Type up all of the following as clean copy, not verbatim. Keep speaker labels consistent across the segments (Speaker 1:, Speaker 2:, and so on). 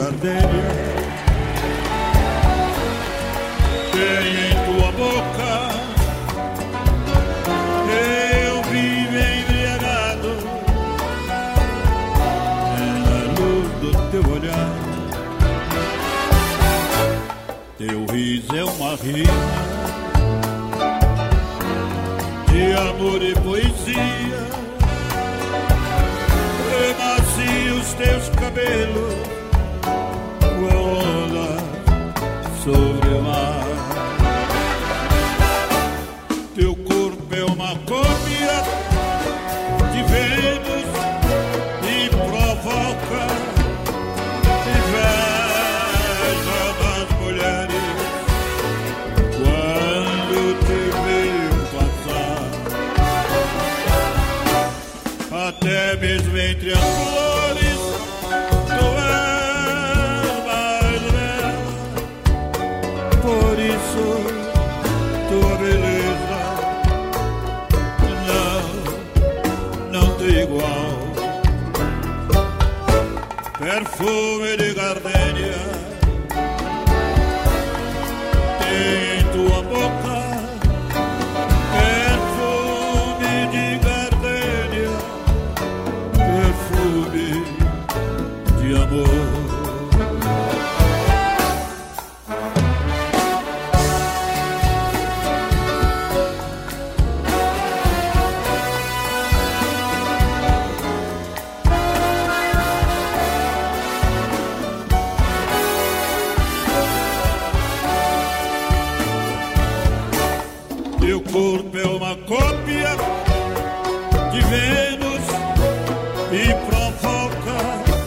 Speaker 1: gardenia. Tem em tua boca, eu vivo embriagado na luz do teu olhar. Teu riso é uma rima de amor e poesia. Macios teus cabelos rolam sobre o mar. Teu corpo é uma cópia de Vênus e provoca inveja das mulheres quando te vejo passar. Até mesmo entre as flores tu és mais bela. Por isso tua beleza não tem igual. Perfume de gardenia tem em tua boca. Perfume de gardenia, perfume de amor. Teu corpo é uma cópia de Vênus e provoca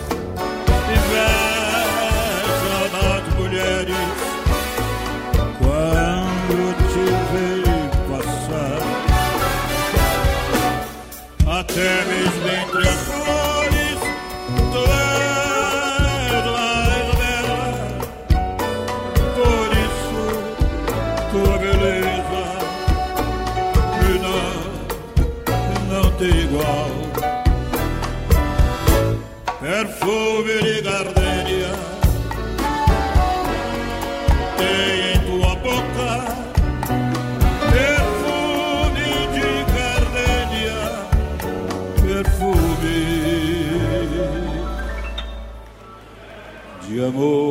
Speaker 1: inveja nas mulheres quando te vejo passar. Até mesmo entre as flores tu és mais bela. Por isso tua beleza não tem igual. Perfume de gardenia tem em tua boca. Perfume de gardenia, perfume de amor.